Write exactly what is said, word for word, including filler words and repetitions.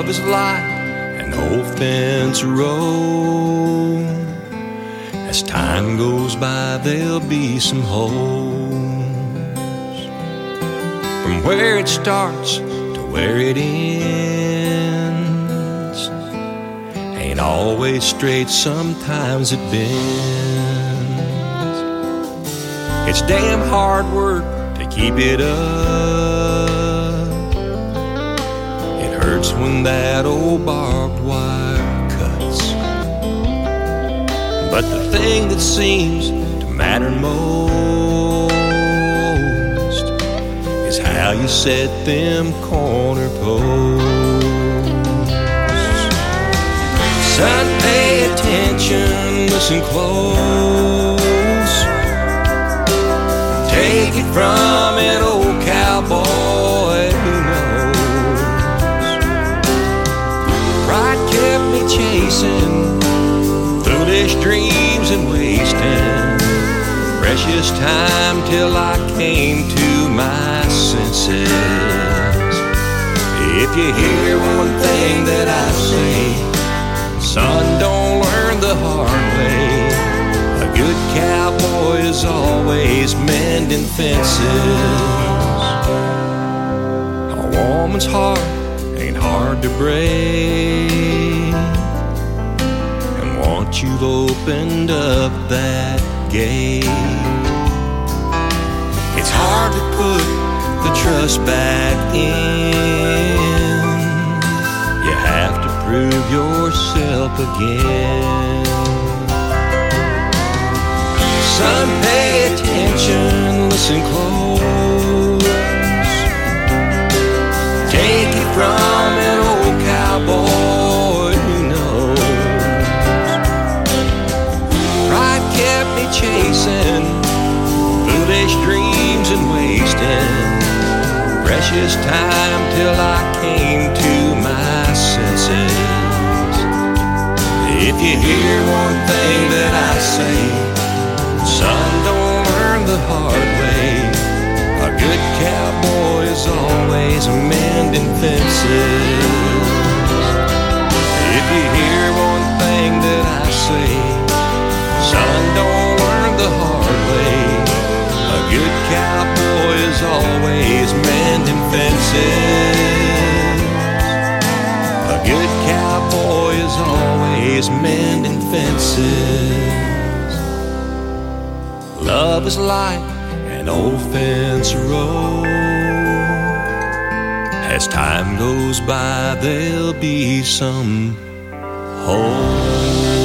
is like an old fence road. As time goes by, there'll be some holes. From where it starts to where it ends, ain't always straight, sometimes it bends. It's damn hard work to keep it up. It hurts when that old barbed wire cuts. But the thing that seems to matter most is how you set them corner posts. Son, pay attention, listen close. Take it from an old cowboy who knows. Pride kept me chasing foolish dreams and wasting precious time till I came to my senses. If you hear one thing that I say, son, don't learn the hard way. A good cowboy is always mending fences. A woman's heart ain't hard to break, and once you've opened up that gate, it's hard to put the trust back in. You have to prove yourself again. Son, pay attention, listen close. Take it from an old cowboy who knows. Pride kept me chasing foolish dreams and wasting precious time till I came to my senses. If you hear one thing that I say, son, don't learn the hard way. A good cowboy is always mending fences. If you hear one thing that I say, son, don't learn the hard way. A good cowboy is always mending fences. A good cowboy is always mending fences. Love is like an old fence road. As time goes by, there'll be some holes.